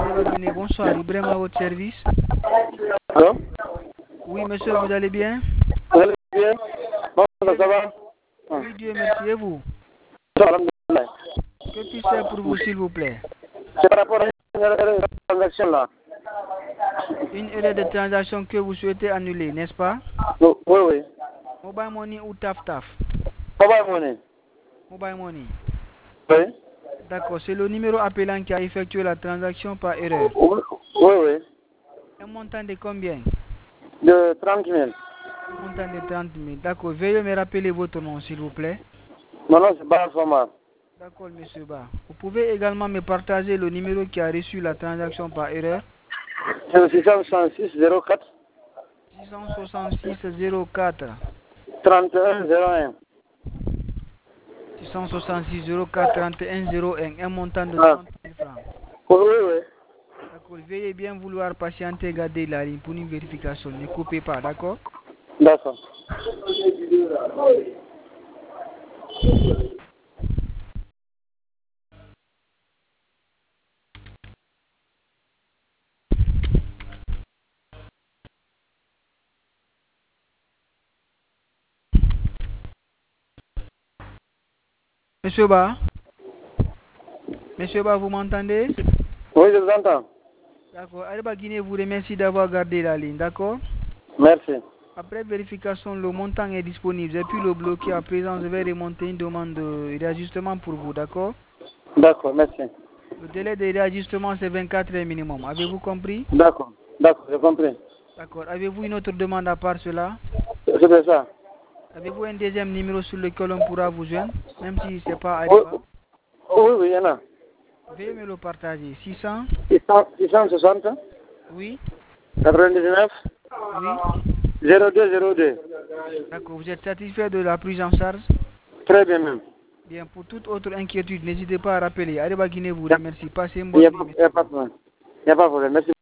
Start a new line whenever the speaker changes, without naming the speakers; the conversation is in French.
Adeba Guinée, bonsoir. Ibrahim à votre service.
Allô?
Oui, monsieur, vous allez bien?
Vous allez bien? Bon, ça va?
Oui, Dieu merci. Et vous?
Alhamdulillah.
Que puis-je faire pour vous, s'il vous plaît?
C'est par rapport à une transaction là.
Une erreur de transaction que vous souhaitez annuler, n'est-ce pas?
Oui, oui.
Mobile Money ou Taf Taf?
Mobile money.
Mobile Money.
Oui.
D'accord, c'est le numéro appelant qui a effectué la transaction par erreur.
Oui, oui.
Un montant de combien?
De 30 000.
Un montant de 30 000. D'accord, veuillez me rappeler votre nom, s'il vous plaît.
Mon nom c'est Bar Somar.
D'accord, monsieur Ba. Vous pouvez également me partager le numéro qui a reçu la transaction par erreur?
C'est le 666 04
666 04
31 01.
666 04 31 01. Un montant de
Ah.
30 000 francs.
Oui, oui.
D'accord, veuillez bien vouloir patienter, garder la ligne pour une vérification. Ne coupez pas, d'accord?
D'accord.
Monsieur Ba? Monsieur Ba, vous m'entendez?
Oui, je vous entends.
D'accord, Adeba Guinée vous remercie d'avoir gardé la ligne, d'accord?
Merci.
Après vérification, le montant est disponible. J'ai pu le bloquer à présent. Je vais remonter une demande de réajustement pour vous, d'accord?
D'accord, merci.
Le délai de réajustement, c'est 24 heures minimum. Avez-vous compris?
D'accord, d'accord, j'ai compris.
D'accord. Avez-vous une autre demande à part cela?
C'est de ça.
Avez-vous un deuxième numéro sur lequel on pourra vous joindre, même si ce n'est pas
Oui,
Adeba?
oui, il y en a.
Veuillez me le partager. 600?
660
Oui?
99
Oui?
0202.
D'accord. Vous êtes satisfait de la prise en charge?
Très bien même.
Bien. Pour toute autre inquiétude, n'hésitez pas à rappeler. Adeba Guinée vous
Il
remercie. Passez une
n'y
bonne
a,
nuit,
y a
monsieur
pas
Ba.
de problème. Il n'y a pas de problème. Merci.